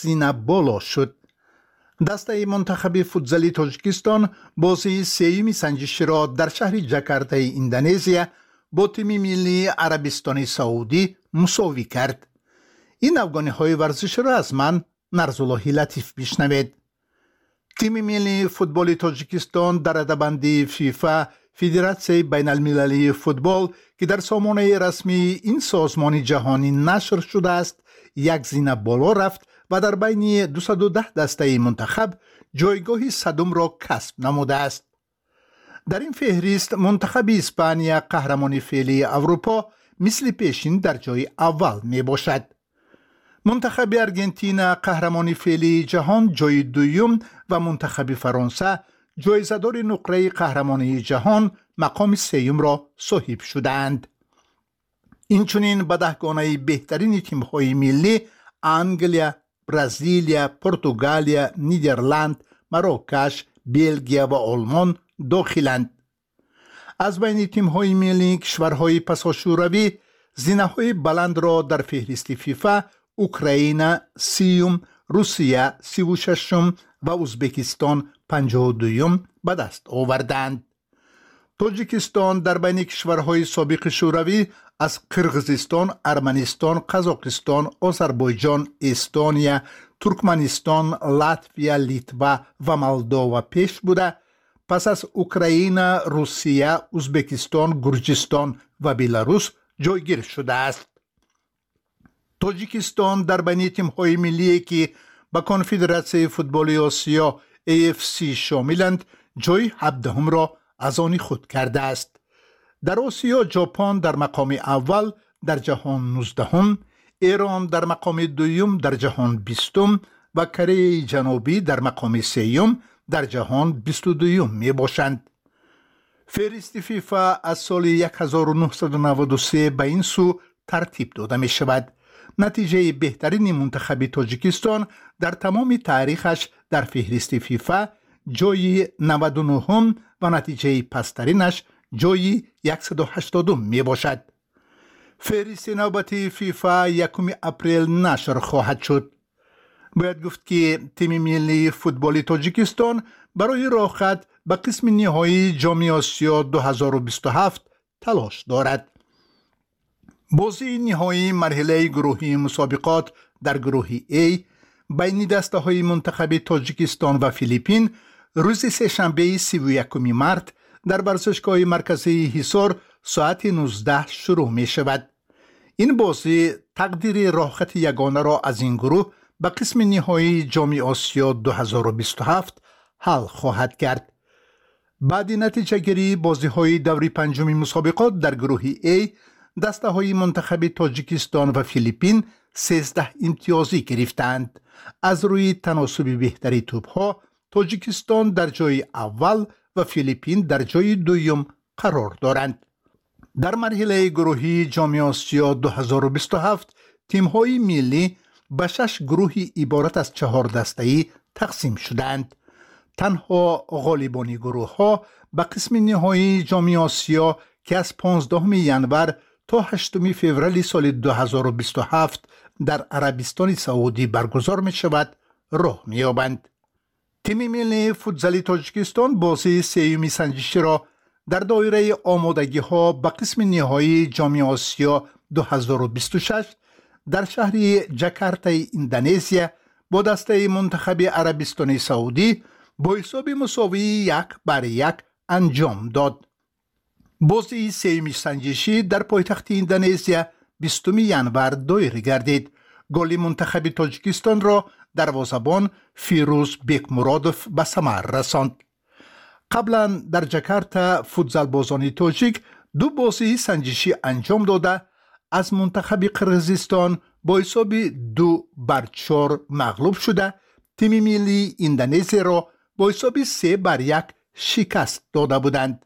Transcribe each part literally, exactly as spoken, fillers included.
زینه بالا شد. دسته منتخب فوتزالی تاجیکستان بازی سوم سنجشی را در شهر جاکارتای اندونزیا با تیم ملی عربستان سعودی مساوی کرد. این افغانی های ورزش را از من نرزاللهی لطیف بشنوید. تیم ملی فوتبال تاجیکستان در رده‌بندی فیفا فدراسیون بین المللی فوتبال که در سامانه رسمی این سازمان جهانی نشر شده است یک زینه بالا رفت و در بین دویست و ده دسته منتخب جایگاه صدم را کسب نموده است. در این فهرست منتخب اسپانیا قهرمان فعلی اروپا مثل پیشین در جای اول می باشد. منتخب ارژانتین قهرمان فعلی جهان جای دوم و منتخب فرانسه جایزه‌دار نقره قهرمانی جهان مقام سوم را صاحب شدند. اینچنین به دهگانه بهترین تیم‌های ملی انگلیا، برزیلیا، پرتغالیا، نیدرلند، مراکش، بلژیم و آلمان داخلند. از بین تیم‌های ملی کشورهای پساشوروی زینه‌های بلند را در فهرست فیفا اوکراین سیوم، روسیه سی و ششم و ازبکستان پنجاه و دوم به دست آوردند. تاجیکستان در بین کشورهای سابق شوروی از قرغیزستان، ارمنستان، قزاقستان، آذربایجان، استونیا، ترکمنستان، لاتویا، لیتوا و مولداوا پیش بوده، پس از اوکراین، روسیه، ازبکستان، گرجستان و بلاروس جایگیر شده است. تاجیکستان در بین تیم‌های ملی که به کنفدراسیون فوتبال آسیا ای اف سی شاملند جای هفدهم را از آن خود کرده است. در آسیا ژاپن در مقام اول در جهان نوزدهم، ایران در مقام دوم در جهان بیستم و کره جنوبی در مقام سوم در جهان بیست و دوم می باشند. فهرست فیفا از سال هزار و نهصد و نود و سه به این سو ترتیب داده می شود. نتیجه بهترین منتخب تاجیکستان در تمام تاریخش در فهرست فیفا جای نود و نهم و نتیجه پسترینش جای صد و هشتادم می باشد. فهرست نوبتی فیفا یکم اپریل نشر خواهد شد. باید گفت که تیم ملی فوتبال تاجیکستان برای راه به قسم نهایی جام آسیا دو هزار و بیست و هفت تلاش دارد. بازی نهایی مرحله گروهی مسابقات در گروه A بین دسته های منتخب تاجیکستان و فیلیپین روز سه‌شنبه سی و یکم مارس در ورزشگاه مرکزی حصار ساعت نوزده شروع می شود. این بازی تقدیر راحت یگانه را از این گروه به قسم نهایی جام آسیا دو هزار و بیست و هفت حل خواهد کرد. بعد نتیجه گیری بازی های دوری پنجم مسابقات در گروه A دسته های منتخب تاجیکستان و فیلیپین سیزده امتیازی گرفتند. از روی تناسب بهتری توپ ها تاجیکستان در جای اول و فیلیپین در جای دوم قرار دارند. در مرحله گروهی جام آسیا دو هزار و بیست و هفت تیم های ملی به شش گروهی عبارت از چهار دسته‌ای تقسیم شدند. تنها غالبان گروه ها به قسم نهایی جام آسیا که از پانزدهم ژانویه تا هشتم فوریه سال دو هزار و بیست و هفت در عربستان سعودی برگزار می شود راه می یابند. تیم ملی فوتزالی تاجیکستان بازی سوم سنجشی را در دایره آمادگی ها به قسم نهایی جام آسیا دو هزار و بیست و شش در شهر جاکارتای اندونزیا با دسته منتخب عربستان سعودی با حساب مساوی یک بر یک انجام داد. بازی سوم سنجشی در پایتخت اندونزیا بیستم ژانویه دایر گردید. گل منتخب تاجیکستان را دروازه‌بان فیروز بیکمرادوف به ثمر رساند. قبلا در جاکارتا فوتزال بازان تاجیک دو بازی سنجشی انجام داده از منتخب قرغیزستان با حساب دو بر چهار مغلوب شده تیم ملی اندونزیا را با حساب سه بر یک شکست داده بودند.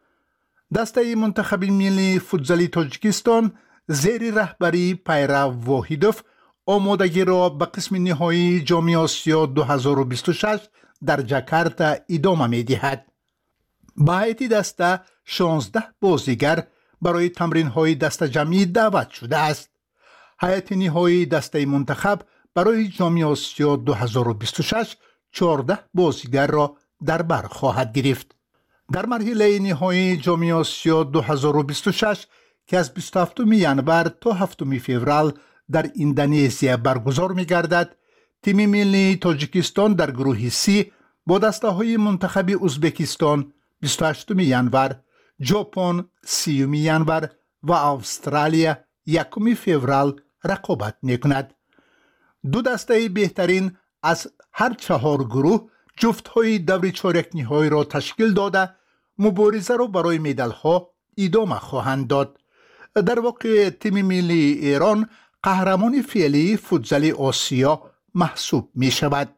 دسته منتخب ملی فوتزالی تاجیکستان زیر رهبری پیرو واحدوف آمادگی را به قسم نهایی جام آسیا دو هزار و بیست و شش در جاکارتا ادامه می دهد. به هیئت دسته شانزده بازیگر برای تمرین های دسته جمعی دعوت شده است. هیئت نهایی دسته منتخب برای جام آسیا دو هزار و بیست و شش چهارده بازیگر را در بر خواهد گرفت. در مرحله نهایی جام آسیا دو هزار و بیست و شش که از بیست و هفتم ژانویه تا هفتم فوریه در اندونزیا برگزار می‌گردد، تیم ملی تاجیکستان در گروه سی با دسته‌های منتخب ازبکستان بیست و هشتم ژانویه، ژاپن سیوم ژانویه و استرالیا یکم فوریه رقابت می‌کند. دو دسته بهترین از هر چهار گروه جفت‌های دور چهارک نهایی را تشکیل داده مبارزه را برای مدال‌ها ادامه خواهند داد. در واقع تیم ملی ایران قهرمان فعلی فوتزال آسیا محسوب می شود.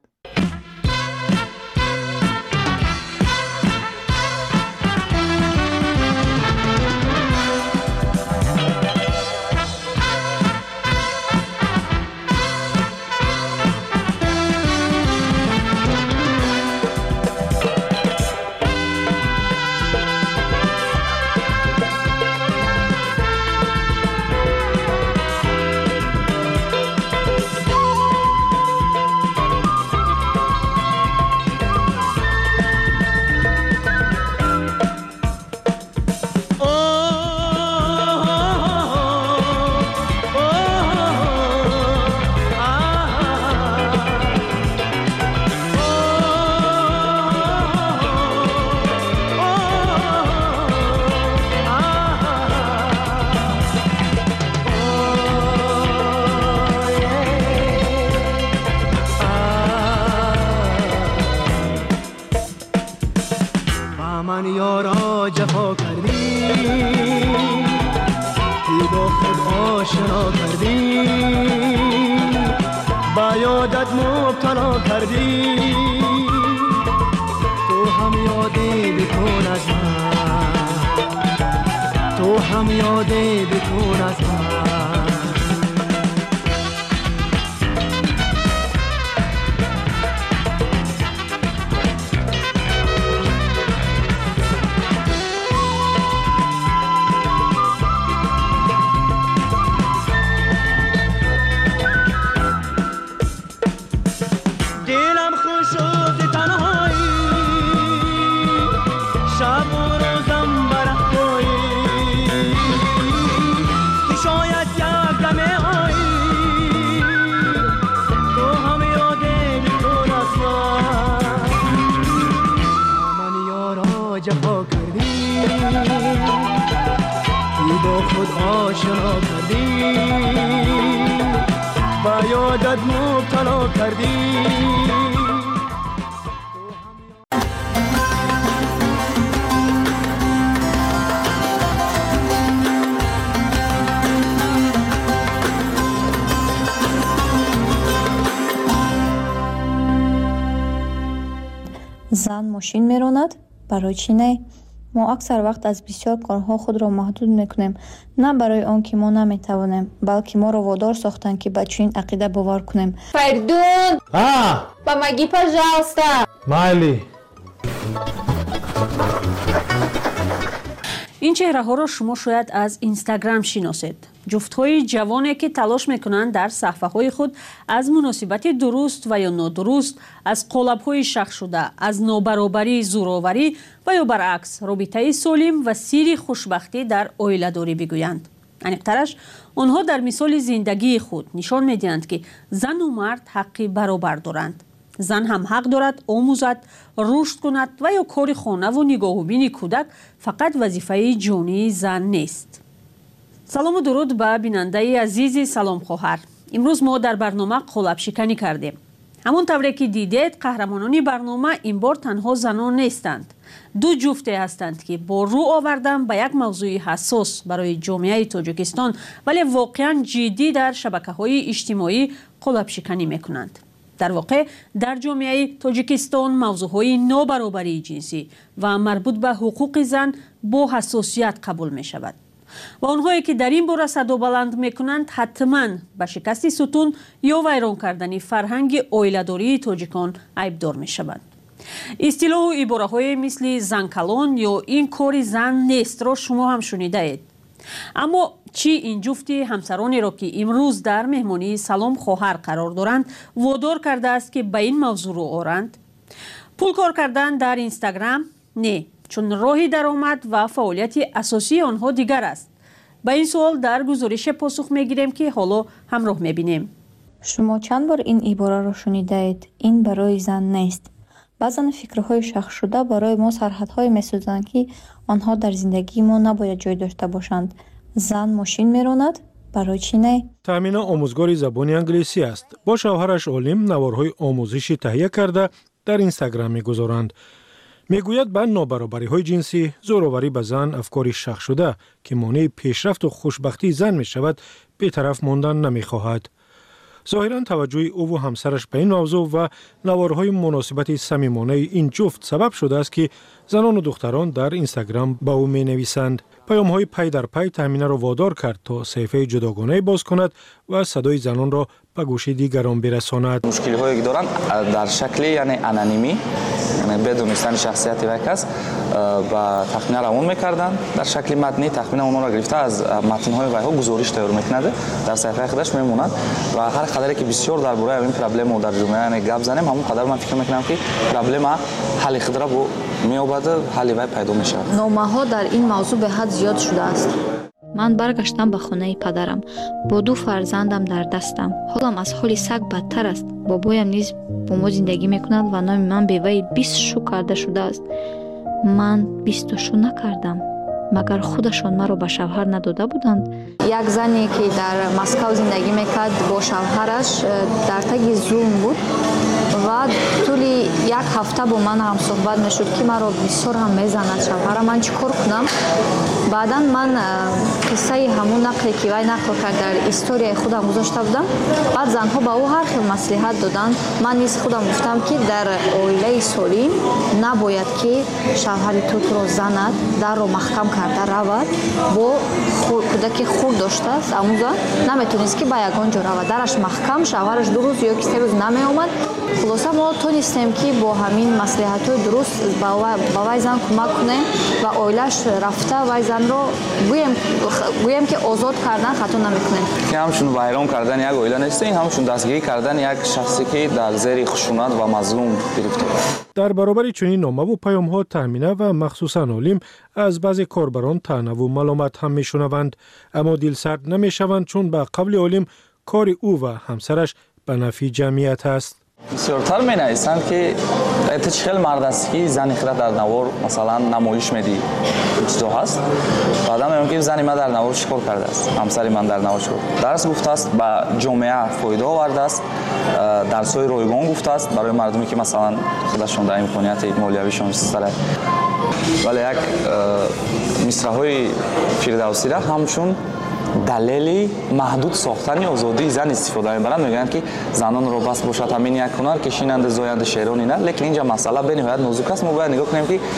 زن ماشین میراند؟ برای چی نه؟ ما اکثر وقت از بسیار کارها خود را محدود میکنیم، نه برای آن که ما نمیتوانیم، بلکه ما را وادار ساختن که به چنین عقیده باور کنیم. Perdón. Ah, Помоги, пожалуйста. Майли. این چهره‌ها را شما شاید از اینستاگرام شناسید. جفت‌های جوانی که تلاش می‌کنند در صفحه‌های خود از مناسبت درست و یا نادرست، از قالب‌های شخص شده، از نابرابری، زورآوری و یا برعکس رابطه سالم و سیر خوشبختی در عائله‌داری بگویند. عمیق‌ترش آنها در مثال زندگی خود نشان می‌دهند که زن و مرد حقی برابر دارند. زن هم حق دارد آموزد، رشد کند و یا کار خانه و نگاه و بین کودک فقط وظیفه جانی زن نیست. سلام و درود به بیننده عزیز سلام خواهر. امروز ما در برنامه قالب شکنی کردیم. همون طوری که دیدید قهرمانان برنامه این بار تنها زنان نیستند. دو جفته هستند که با رو آوردن به یک موضوع حساس برای جامعه تاجیکستان ولی واقعا جدی در شبکه‌های اجتماعی قالب شکنی میکنند. در واقع در جامعه تاجیکستان موضوعهای نابرابری جنسی و مربوط به حقوق زن با حساسیت قبول می شود. و آنهایی که در این باره صدا بلند می کنند حتما به شکست ستون یا ویران کردن فرهنگ عائله‌داری تاجیکان عیبدار می شوند. اصطلاح و عباره های مثل زن کلان یا این کار زن نیست را شما هم شنیده اید. اما چی این جفتی همسرانی را که امروز در مهمانی سلام خواهر قرار دارند وادار کرده است که به این موضوع رو آورند؟ پول کار کردن در اینستاگرام؟ نه، چون راه درآمد و فعالیت اساسی آنها دیگر است. به این سوال در گزارش پاسخ میگیریم که حالا همراه میبینیم. شما چند بار این عباره را شنیده اید؟ این برای زن نیست. بعضن فکرهای شخص شده برای ما سرحدهای میسازند که آنها در زندگی ما نباید جای داشته باشند. زن ماشین میراند؟ برای چی نه؟ تامینه آموزگار زبان انگلیسی است. با شوهرش عالم نوارهای آموزشی تهیه کرده در اینستاگرام میگذارند. میگوید به نابرابری های جنسی، زوراوری به زن افکاری شخص شده که مانع پیشرفت و خوشبختی زن می شود، بی‌طرف ماندن نمی خواهد. ظاهراً توجه او و همسرش به این موضوع و نوارهای مناسبت صمیمانه این جفت سبب شده است که زنان و دختران در اینستاگرام به او می نویسند. پیام های پی در پی تامینه را وادار کرد تا صفحه جداگانه باز کند و صدای زنان را به گوش دیگران برساند. مشکلی هایی که دارن در شکل یعنی انانیمی، یعنی بدونستن شخصیت یک کس و تخمین روان میکردن در شکل متنی، تخمین اونها را گرفته از متن های ویها گزارش تیار میکنه، در صفحه خودش میموند و هر قدری که بسیار درباره این پرابلم در جامعه یعنی گپ زنیم، همون قدر من فکر میکنم که پرابلم حل خود را بو میوباده، حل وی پیدا میشه. نامه ها در این موضوع به حد زیاد شده است. من برگشتم به خانه پدرم با دو فرزندم در دستم. حالم از حال سگ بدتر است. بابایم نیز با ما زندگی میکند و نام من به وی بیست شو کرده شده است. من بیست شو نکردم. مگر خودشان مرا به شوهر نداده بودند؟ یک زنی که در مسکو زندگی میکرد با شوهرش در تگ زوم بود و طولی یک هفته با من هم صحبت میشد که مرا بسیار هم میزند شوهرم. من چیکار کنم؟ بعدا من قصه همون نقلی که وی نقل کرد در استوری خودم گذاشته بودم. بعد زنها به او هر خیلی مصلحت دادند. من نیز خودم گفتم که در عائله سالم نباید که شوهر تو تو را زند، در رو محکم کرده رود. با کودکی خورد داشته است اما زن نمیتونست که به یگان جا رود، درش محکم، شوهرش دو روز یا که سه روز نمی آمد. خلاصه ما تونستیم که با همین مصلحت‌های درست با وی زن کمک کنیم و عائله‌اش رفته وی زن رو گویم گویم که آزاد کردن خطا نمیکنیم. که همشون ویران کردن یک عائله نیست، این همشون دستگیری کردن یک شخصی که در زیر خشونت و مظلوم گرفته. در برابر چنین نامه و پیام‌ها تامینه و مخصوصاً عالم از بعضی کاربران طعنه و ملامت هم میشنوند، اما دلسرد نمیشوند چون به قول عالم کار او و همسرش به نفع جمعیت است. بسیارتر می نویسند که ایت چخیل مرد است که زنی خیلی در نوار مثلا نمایش میدی چیزا هست. بعدا میگم که زنی من در نوار چیکار کرده است، همسری من در نوار چیکار درس گفته است، به جامعه فایده آورده است، درس‌های رایگان گفته است برای مردمی که مثلا خودشون در امکانیت مالیویشون سره. ولی یک مصرع‌های فردوسی را همچون دلیلی محدود ساختن آزادی زن استفاده می‌برند. میگن که زنان رو بس باشد همین یک هنر کشیننده زاینده شیرانی نه، لیکن اینجا مسئله به نهایت نازک است. ما باید نگاه کنیم که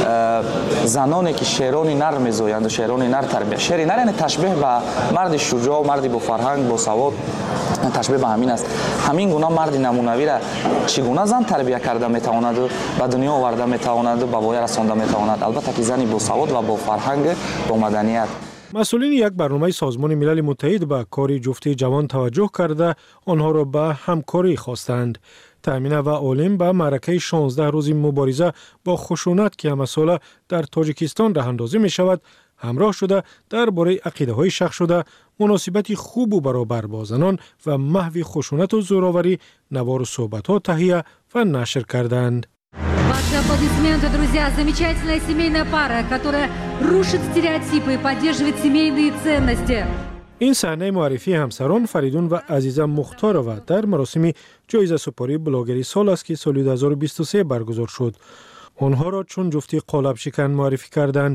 زنانی که شیرانی نر می‌زایند و شیرانی نر تربیت، شیرانی نر یعنی تشبیه به مرد شجاع، مردی با فرهنگ، با سواد، تشبیه به همین است. همین گونه مرد نمونوی را چگونه زن تربیت کرده میتواند و به دنیا آورده میتواند و به وای رسانده میتواند، البته که زنی با سواد و با فرهنگ، با مدنیت. مسئولین یک برنامه سازمان ملل متحد به کار جفتی جوان توجه کرده آنها را به همکاری خواستند. تامینه و عالم به معرکه شانزده روزی مبارزه با خشونت که همساله در تاجیکستان راه اندازی می شود همراه شده درباره عقیده های شخص شده، مناسبت خوب و برابر با زنان و محو خشونت و زوراوری نوار و صحبت ها تهیه و نشر کردند. Ваши аплодисменты, друзья. Замечательная семейная пара, которая рушит стереотипы и поддерживает семейные ценности. این صحنه معرفی همسران فریدون و عزیزه مختارова در مراسم جایزه سپاری بلاگری سال است که سال دو هزار و بیست و سه برگزار شد. آنها را چون جفتی قالب شکن معرفی کردند.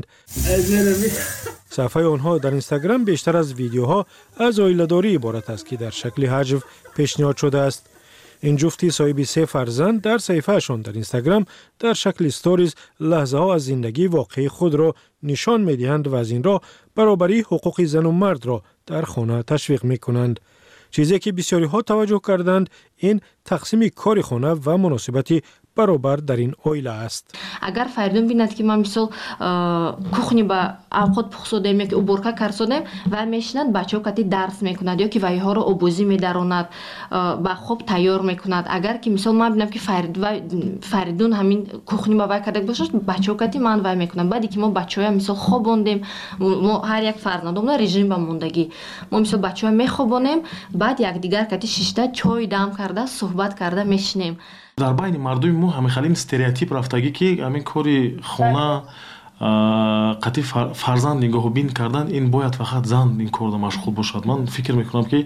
صفحه آنها در اینستاگرام بیشتر از ویدیوها از عائله‌داری عبارت است که در شکل حجو پیشنهاد شده است. این جفتی صاحب سه فرزند در صفحه‌شان در اینستاگرام در شکل استوریز لحظه ها از زندگی واقعی خود را نشان می‌دهند و از این راه برابری حقوق زن و مرد را در خانه تشویق می‌کنند. چیزی که بسیاری ها توجه کردند این تقسیم کار خانه و مناسبت برابر در این اویله است. اگر فریدون بیند که من مثل کухні با اوقات پخسودیم یا که اوبورکا کرسودیم و میشند بچه ها کتی درس میکند یا که وی ها را آبوزی میداراند با خوب تیار میکند. اگر که مثل من بینم که فرید و فریدون همین کухні با وی کرده باشد بچه ها کتی من وی میکنم. بعدی که ما بچه ها مثل خوابوندیم ما هر یک فرزندم رژیم با موندگی ما مثل بچه ها میخوابونیم بعد یک دیگر کتی شیشته چای دم کرده صحبت کرده میشنیم. дар байни мардуми мо ҳамихалин стереотип рафтагӣ ки ҳамин кори хона қатъи фарзанд нигоҳубин кардан ин бояд фақат зан ин корда машғул бошад. ман фикр мекунам ки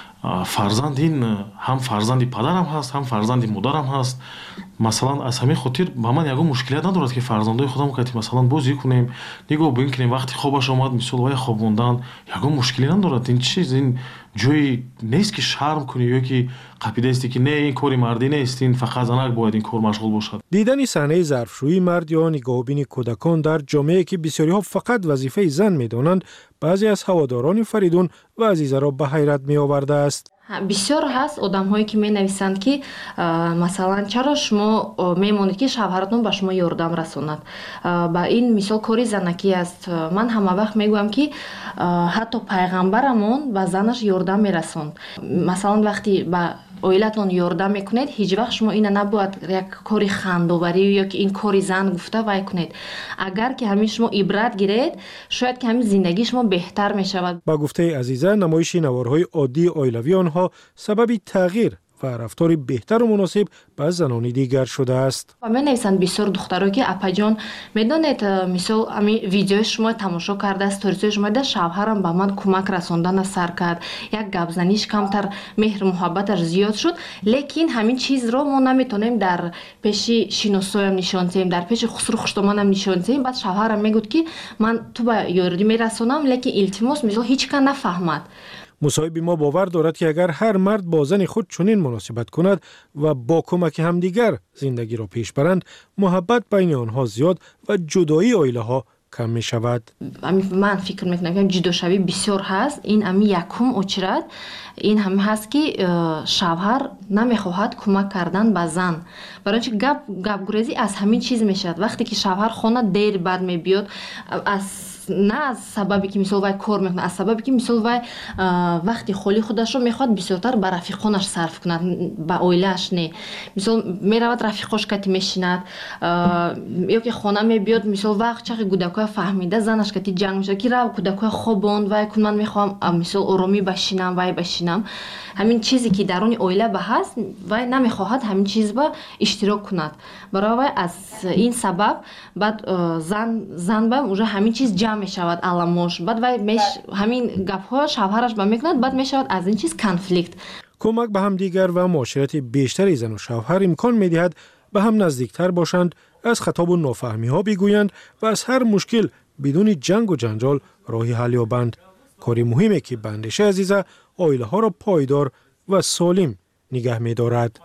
фарзанд ин ҳам фарзанди падарам ҳаст ҳам фарзанди модарам ҳаст. масалан аз ҳамин хотир ба ман ягон мушкилият надорад ки фарзандои худам кати масалан бозӣ кунем нигоҳ бин кунем вақти хобаш омад мисол вай хобондан ягон мушкилӣ надорад. ин чиз ин ҷои нест ки шарм кунӣ ё ки қапидасти ки не ин кори мардӣ нест ин фақат занак бояд ин кор машғул бошад. дидани саҳнаи зарфшӯии мард ё нигоҳубини кӯдакон дар ҷомеае ки бисёриҳо фақат вазифаи зан медонанд баъзе аз ҳаводорони Фаридун ва Азизаро ба ҳайрат меовардааст. бисёр ҳаст одамҳое ки менависанд ки масалан чаро шумо мемонед ки шавҳаратон ба шумо ёрдам расонад. ба ин мисол кори занакӣ аст. ман ҳама вақт мегӯям ки ҳатто пайғамбарамон ба занаш ёрдам мерасонд. масалан вақти ба оилатон ёрдам мекунед ҳеҷ вақт шумо ина набояд як кори хандоварӣ ё ки ин кори зан гуфта вай кунед. агар ки ҳамин шумо ибрат гиред шояд ки ҳамин зиндагии шумо беҳтар мешавад. ба гуфтаи Азиза намоиши наворҳои оддии оилавии онҳо сабаби тағйир ва рафтори беҳтару муносиб ба занони дигар шудааст. менависанд бисёр духтаро ки апаҷон медонед мисол ами видеои шумо тамошо карда сторисои шумо да шавҳарам ба ман кӯмак расондана сар кард як гапзаниш камтар меҳру муҳаббаташ зиёд шуд. лекин ҳамин чизро мо наметонем дар пеши шиносоям нишон диҳем дар пеши хусру хуштоманам нишон диҳем. баъд шавҳарам мегӯд ки ман ту ба ёрдӣ мерасонам лекин илтимос мисол ҳеҷ кан нафаҳмад. مصاحب ما باور دارد که اگر هر مرد با زن خود چنین مناسبت کند و با کمک همدیگر زندگی را پیش برند محبت بین آنها زیاد و جدایی عائله ها کم می شود. من فکر میکنم که جداشوی بسیار هست. این امی یکم اچرد این هم هست که شوهر نمیخواهد کمک کردن به زن. برای اینکه گپ گپ گریزی از همین چیز میشد. وقتی که شوهر خانه دیر بعد میبیاد از نه از سببی که مثلا وای کار میکنه از سببی که مثلا وای وقتی خالی خودش رو میخواد بسیارتر به رفیقانش صرف کند به عائله‌اش نه. مثلا میرود رفیقاش کتی میشیند یا که خانه میبیاد مثلا وقت چقدر کودکای فهمیده زنش کتی جنگ میشه که رو کودکای خواباند وای کن من میخوام مثلا آرامی بشینم وای بشینم. همین چیزی که درون عائله به هست وای نمیخواهد همین چیز با اشتراک کند. برای وای از این سبب بعد زن زن با اونجا همین چیز جمع میشود علامش بعد وای میش همین گپ‌ها شوهرش با میکند بعد میشود از این چیز کانفلیکت. کمک به هم دیگر و معاشرت بیشتری زن و شوهر امکان میدهد به هم نزدیکتر باشند، از خطاب و نافهمی ها بگویند و از هر مشکل بدون جنگ و جنجال راهی حل یابند. کاری مهمه که به اندیشه عزیزه عائله ها را پایدار و سالم نگه می‌دارد.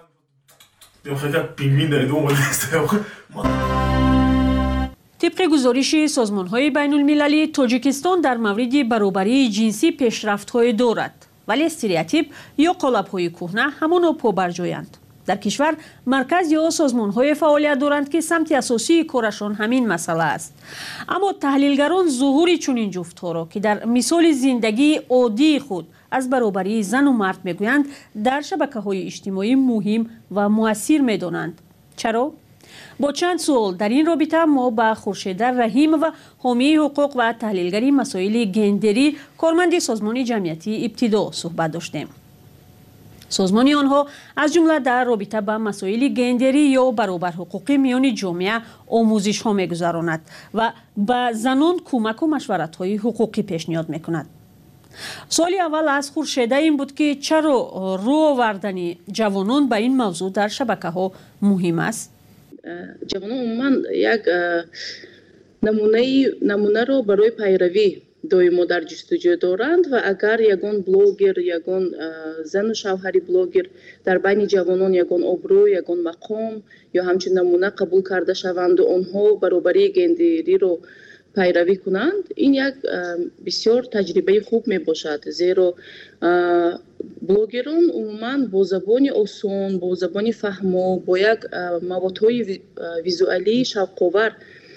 طبق گزارش سازمان‌های بین‌المللی تاجیکستان در مورد برابری جنسی پیشرفت‌های دارد، ولی استریوتیپ یا قالب‌های کهنه همانا پابرجایند. در کشور مرکز یا سازمان‌های فعالیت دارند که سمت اساسی کارشان همین مسئله است. اما تحلیلگران ظهور چنین جفت‌ها را که در مثال زندگی عادی خود از برابری زن و مرد میگویند در شبکه‌های اجتماعی مهم و مؤثر می‌دانند. چرا؟ با چند سوال در این رابطه ما با خورشیده رحیم و حامی حقوق و تحلیلگری مسائل گندری کارمند سازمان جمعیتی ابتدا صحبت داشتیم. سازمان آنها از جمله در رابطه با مسائل گندری یا برابر حقوقی میان جامعه آموزش ها میگذراند و به زنان کمک و مشورت های حقوقی پیشنهاد میکند. سوال اول از خورشیده این بود که چرا رو آوردن جوانان به این موضوع در شبکه ها مهم است؟ جوانان عموما یک نمونه نمونه رو برای پیروی دویمو در جستجو دارند و اگر یگان بلوگر یگان زن و شوهری بلوگر در بین جوانان یگان ابرو یگان مقام یا همچنین نمونه قبول کرده شوند و آنها برابری گندری رو пайравӣ кунанд, ин як бисёр таҷрибаи хуб мебошад, зеро блогерон умуман бо забони осон, бо забони фаҳмо, бо як маводҳои визуалии шавқовар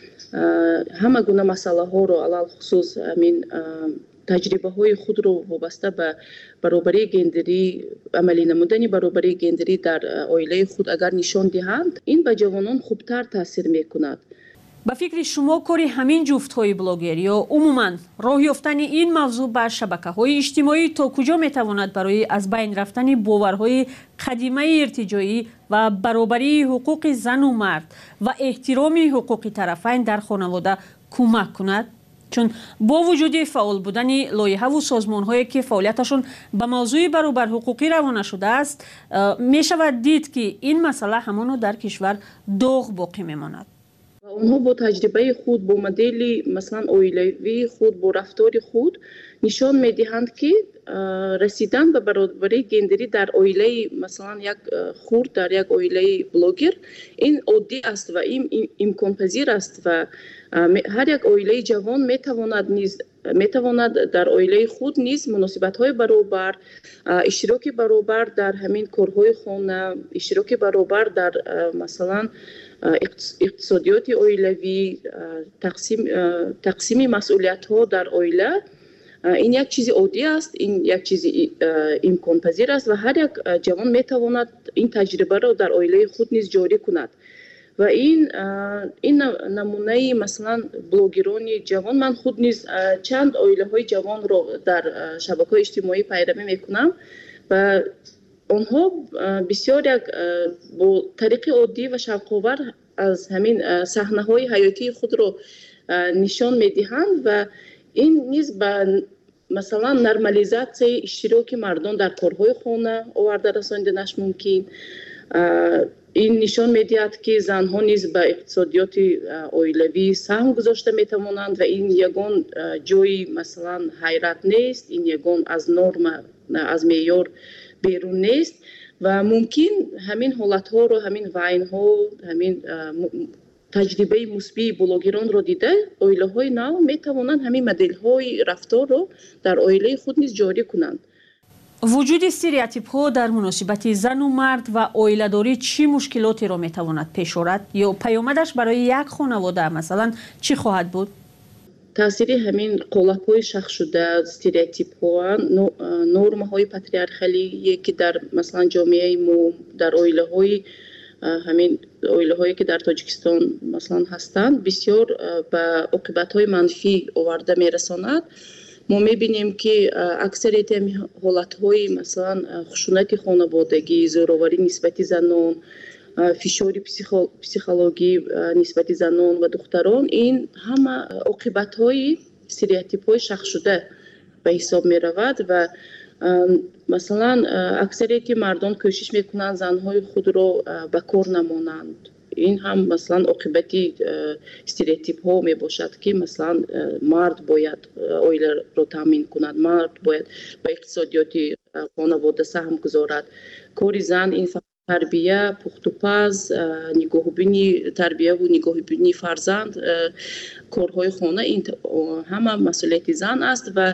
ҳама гуна масъалаҳоро алалхусус ҳамин таҷрибаҳои худро вобаста ба баробарии гендерӣ, амалӣ намудани баробарии гендерӣ дар оилаи худ агар нишон диҳанд, ин ба ҷавонон хубтар таъсир мекунад. ба фикри шумо кори ҳамин ҷуфтҳои блогер ё умуман роҳ ёфтани ин мавзӯъ ба шабакаҳои иҷтимоӣ то куҷо метавонад барои аз байн рафтани боварҳои қадимаи иртиҷоӣ ва баробарии ҳуқуқи зану мард ва эҳтироми ҳуқуқи тарафайн дар хонавода кӯмак кунад? чун бо вуҷуди фаъол будани лоиҳаву созмонҳое ки фаъолияташон ба мавзӯи баробарҳуқуқӣ равона шудааст, мешавад дид ки ин масъала ҳамоно дар кишвар доғ боқӣ мемонад. онҳо бо таҷрибаи худ, бо модели масалан оилавии худ, бо рафтори худ нишон медиҳанд ки расидан ба баробарии гендерӣ дар оилаи масалан як хурд, дар як оилаи блогер ин оддӣ аст ва ин имконпазир аст ва ҳар як оилаи ҷавон метавонад низ метавонад дар оилаи худ низ муносибатҳои баробар, иштироки баробар дар ҳамин корҳои хона, иштироки баробар дар масалан иқтисодиёти оилавӣ, тақсим тақсими масъулиятҳо дар оила, ин як чизи оддӣ аст, ин як чизи имконпазир аст ва ҳар як ҷавон метавонад ин таҷрибаро дар оилаи худ низ ҷорӣ кунад. ва ин ин намунаи масалан блогерони ҷавон, ман худ низ чанд оилаҳои ҷавонро дар шабакаҳои иҷтимоӣ пайравӣ мекунам ва онҳо бисёр як бо тариқи оддӣ ва шавқовар аз ҳамин саҳнаҳои ҳаётии худро нишон медиҳанд ва ин низ ба масалан нормализатсияи иштироки мардон дар корҳои хона оварда расониданаш мумкин. ин нишон медиҳад ки занҳо низ ба иқтисодиёти оилавӣ саҳм гузошта метавонанд ва ин ягон ҷои масалан ҳайрат нест, ин ягон аз норма, аз меъёр берун нест ва мумкин ҳамин ҳолатҳоро, ҳамин вайнҳо, ҳамин таҷрибаи мусбии блогеронро дида оилаҳои нав метавонанд ҳамин моделҳои рафторро дар оилаи худ низ ҷорӣ кунанд. вуҷуди стереотипҳо дар муносибати зану мард ва оиладорӣ чӣ мушкилотеро метавонад пеш орад ё паёмадаш барои як хонавода масалан чӣ хоҳад буд? таъсири ҳамин қолабҳои шахшшуда, стереотипҳо, нормаҳои патриархалие ки дар масалан ҷомеаи мо, дар оилаҳои ҳамин оилаҳое ки дар Тоҷикистон масалан ҳастанд, бисёр ба оқибатҳои манфӣ оварда мерасонад. мо мебинем ки аксарияти ҳолатҳои масалан хушунати хонаводагӣ, зӯроварӣ нисбати занон, фишори психологӣ нисбати занон ва духтарон, ин ҳама оқибатҳои стереотипҳои шахсшуда ба ҳисоб меравад ва масалан аксарияти мардон кӯшиш мекунанд занҳои худро ба кор намонанд. ин ҳам масалан оқибати стереотипҳо мебошад ки масалан мард бояд оиларо таъмин кунад, мард бояд ба иқтисодиёти хонавода саҳм гузорад. кори зан ин тарбия, пухтупаз, нигоҳубини тарбияву нигоҳубини фарзанд, корҳои хона, ин ҳама масъулияти зан аст ва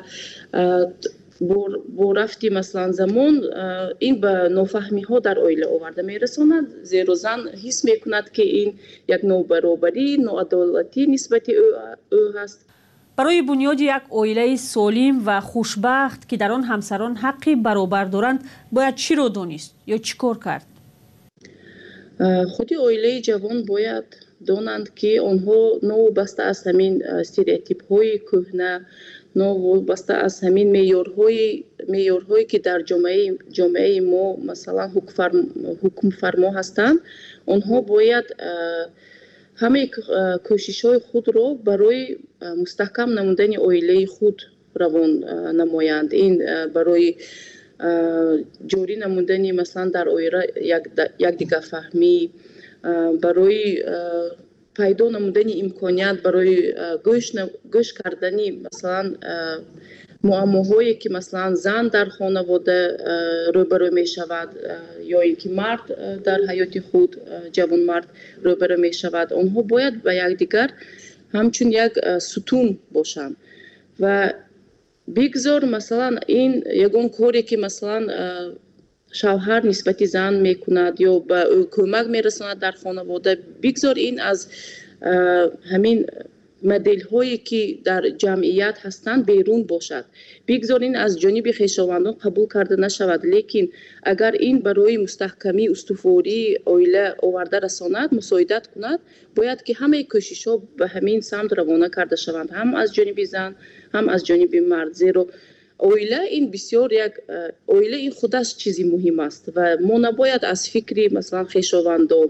бо рафти масалан замон ин ба нофаҳмиҳо дар оила оварда мерасонад, зеро зан ҳис мекунад ки ин як нобаробарӣ, ноадолатӣ нисбати ӯ ҳаст. барои бунёди як оилаи солим ва хушбахт ки дар он ҳамсарон ҳаққи баробар доранд, бояд чиро донист ё чӣ кор кард? худи оилаи ҷавон бояд донанд ки онҳо новобаста аз ҳамин стереотипҳои кӯҳна, новобаста аз ҳамин меъёрҳои меъёрҳое ки дар ҷомеаи ҷомеаи мо масалан ҳукмфармо ҳастанд, онҳо бояд ҳамаи кӯшишҳои худро барои мустаҳкам намудани оилаи худ равон намоянд. ин барои ҷорӣ намудани масалан дар оила якдигарфаҳмӣ, барои пайдо намудани имконият барои гӯш кардани масалан муаммоҳое ки масалан зан дар хонавода рӯбарӯ мешавад ё ин ки мард дар ҳаёти худ ҷавонмард рӯбарӯ мешавад, онҳо бояд ба якдигар همچون یک ستون باشند و بگذار مثلا این یگون کاری که مثلا شوهر نسبت زن میکند یا به کمک میرساند در خانواده، بگذار این از همین مدل هایی که در جمعیت هستند بیرون باشد، بگذار این از جانب خویشاوندان قبول کرده نشود. لیکن اگر این برای مستحکمی استواری عائله آورده رساند، مساعدت کند، باید که همه کوشش ها به همین سمت روانه کرده شوند، هم از جانب زن هم از جانب مرد. زیرا عائله این بسیار یک عائله این خودش چیزی مهم است و ما نباید از فکری مثلا خویشاوندان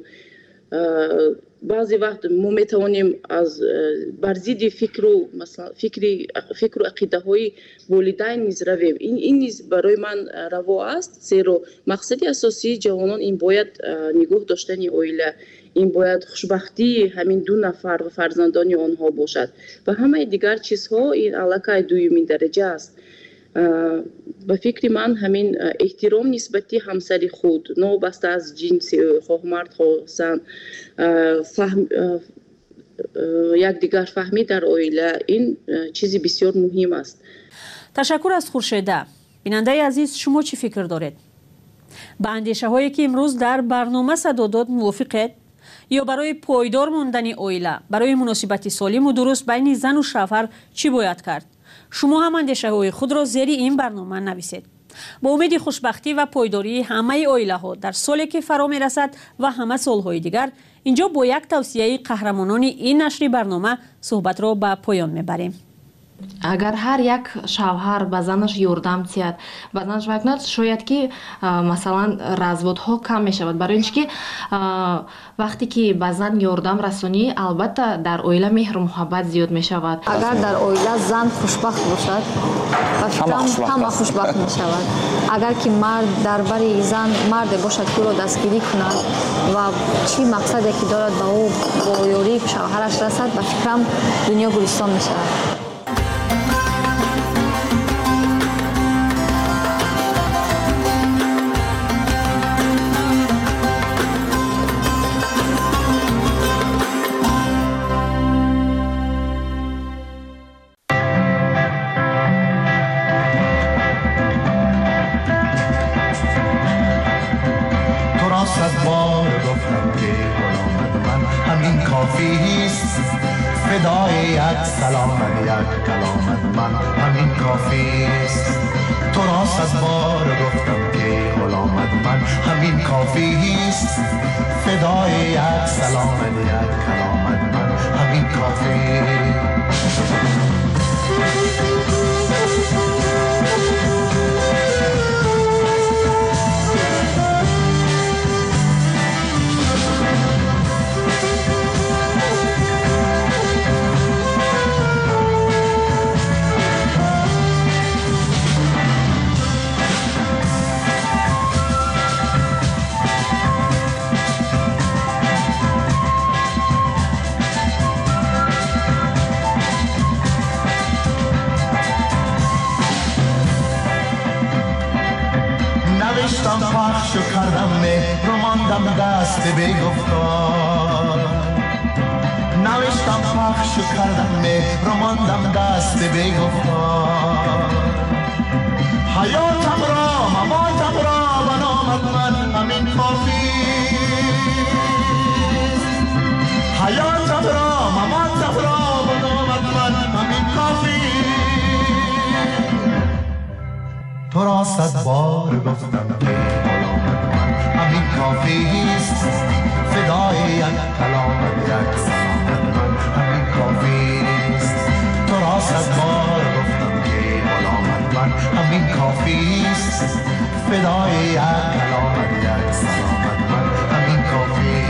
بعضی وقت ما میتوانیم از بر ضد فکر و مثلا فکری فکر و عقیده های والدین نیز رویم. این این نیز برای من روا است، زیرا مقصد اساسی جوانان این باید نگاه داشتن عائله، این باید خوشبختی همین دو نفر و فرزندان آنها باشد و همه دیگر چیزها این علاقه دومین درجه است. به فکر من همین احترام نسبتی همسری خود، نابسته از جنس خواه مرد خواه زن، فهم یک دیگر فهمی در عائله، این چیزی بسیار مهم است. تشکر از خورشیده. بیننده عزیز، شما چی فکر دارید؟ با اندیشه هایی که امروز در برنامه صدا داد موافقید؟ یا برای پایدار موندن عائله، برای مناسبت سالم و درست بین زن و شوهر چی باید کرد؟ شما هم اندیشه های خود را زیر این برنامه نویسید. با امید خوشبختی و پایداری همه عائله ها در سالی که فرا می رسد و همه سالهای دیگر، اینجا با یک توصیه قهرمانان این نشر برنامه صحبت را به پایان می بریم. اگر هر یک شوهر به زنش یاردم تید و زنش بکند، شاید که مثلا разводها کم می شود. برای اینکه وقتی که به زن یاردم رسانی، البته در عائله مهر و محبت زیاد می شود. اگر در عائله زن خوشبخت باشد و فکرم همه خوشبخت می شود. اگر که مرد در بری زن مرد باشد که را دستگیری کند و چی مقصدی که دارد به او با یاری شوهرش رسد، به فکرم دنیا گلستان می شود. فدای یک سلام یک کلامت من همین کافی است. تو را صد بار گفتم که غلامت من همین کافی است. فدای یک سلام یک کلامت من همین کافی. نوشتم پخش و کردم مهر و ماندم دست بگفتار. نوشتم پخش و کردم مهر و ماندم دست بگفتار. حیاتم را مماتم را به نامت من همین کافی. حیاتم را مماتم را به نامت من همین کافی. تو را صد بار گفتم که غلامت من همین کافی است. فدای یک کلامت یک سلامت من همین کافی است. تو را صد بار گفتم که غلامت من همین کافی است. فدای یک کلامت یک سلامت من همین کافی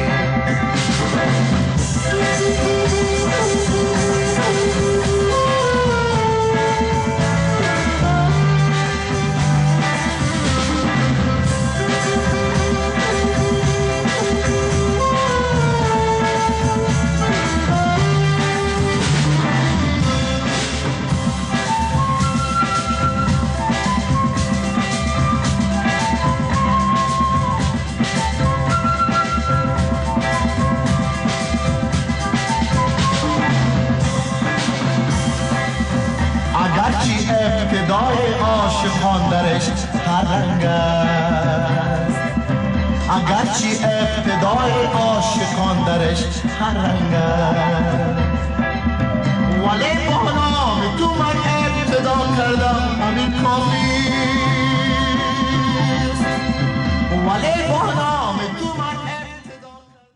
هر رنگ است، اگرچه ابتدای عاشقان درش هر رنگ است، ولی با نام تو من ابتدا کردم همین کافی است، ولی با نام